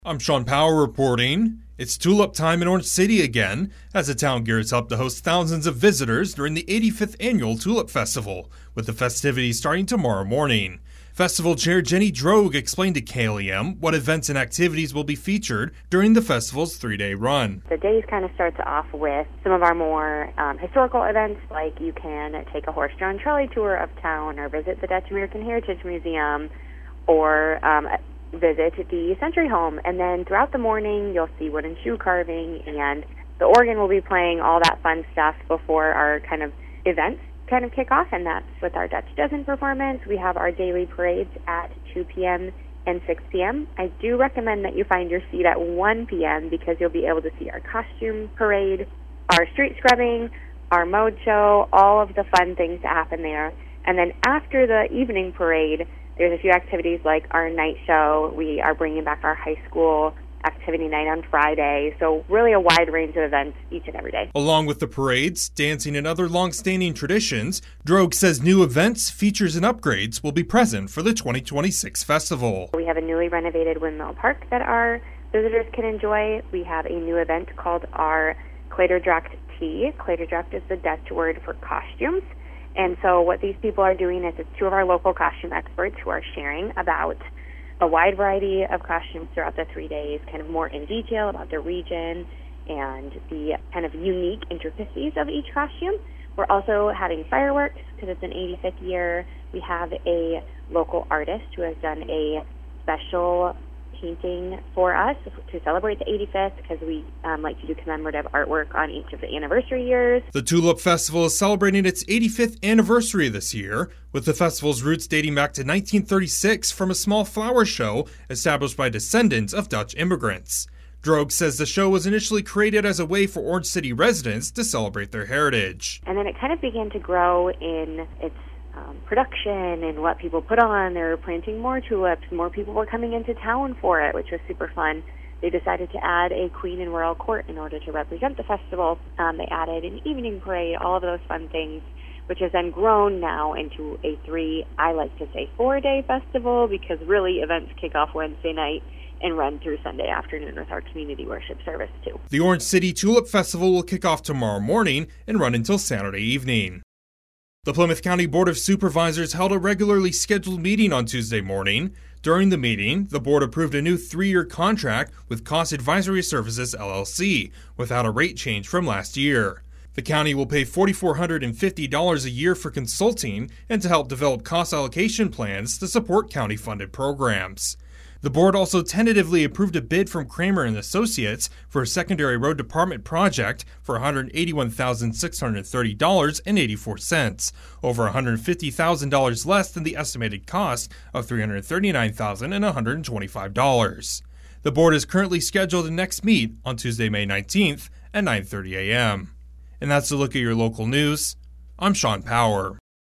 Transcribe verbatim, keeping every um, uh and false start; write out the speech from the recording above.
I'm Sean Power reporting. It's tulip time in Orange City again, as the town gears up to host thousands of visitors during the eighty-fifth Annual Tulip Festival, with the festivities starting tomorrow morning. Festival Chair Jenny Droge explained to K L E M what events and activities will be featured during the festival's three-day run. The days kind of starts off with some of our more um, historical events, like you can take a horse-drawn trolley tour of town or visit the Dutch American Heritage Museum or um, visit the Century Home. And then throughout the morning, you'll see wooden shoe carving, and the organ will be playing, all that fun stuff before our kind of events kind of kick off, and that's with our Dutch Dozen performance. We have our daily parades at two p.m. and six p.m. I do recommend that you find your seat at one p.m. because you'll be able to see our costume parade, our street scrubbing, our mode show, all of the fun things that happen there. And then after the evening parade, there's a few activities like our night show. We are bringing back our high school activity night on Friday, so really a wide range of events each and every day. Along with the parades, dancing, and other long-standing traditions, Droge says new events, features, and upgrades will be present for the twenty twenty-six festival. We have a newly renovated Windmill Park that our visitors can enjoy. We have a new event called our Klederdracht Tea. Klederdracht is the Dutch word for costumes. And so what these people are doing is it's two of our local costume experts who are sharing about a wide variety of costumes throughout the three days, kind of more in detail about the region and the kind of unique intricacies of each costume. We're also having fireworks because it's an eighty-fifth year. We have a local artist who has done a special painting for us to celebrate the eighty-fifth because we um, like to do commemorative artwork on each of the anniversary years. The Tulip Festival is celebrating its eighty-fifth anniversary this year, with the festival's roots dating back to nineteen thirty-six from a small flower show established by descendants of Dutch immigrants. Droge says the show was initially created as a way for Orange City residents to celebrate their heritage. And then it kind of began to grow in its Um, production and what people put on. They were planting more tulips. More people were coming into town for it, which was super fun. They decided to add a queen and royal court in order to represent the festival. Um, they added an evening parade, all of those fun things, which has then grown now into a three, I like to say four-day festival, because really events kick off Wednesday night and run through Sunday afternoon with our community worship service too. The Orange City Tulip Festival will kick off tomorrow morning and run until Saturday evening. The Plymouth County Board of Supervisors held a regularly scheduled meeting on Tuesday morning. During the meeting, the board approved a new three-year contract with Cost Advisory Services, L L C, without a rate change from last year. The county will pay four thousand four hundred fifty dollars a year for consulting and to help develop cost allocation plans to support county-funded programs. The board also tentatively approved a bid from Kramer and Associates for a secondary road department project for one hundred eighty-one thousand six hundred thirty dollars and eighty-four cents, over one hundred fifty thousand dollars less than the estimated cost of three hundred thirty-nine thousand one hundred twenty-five dollars. The board is currently scheduled to next meet on Tuesday, May nineteenth at nine thirty a.m. And that's a look at your local news. I'm Sean Power.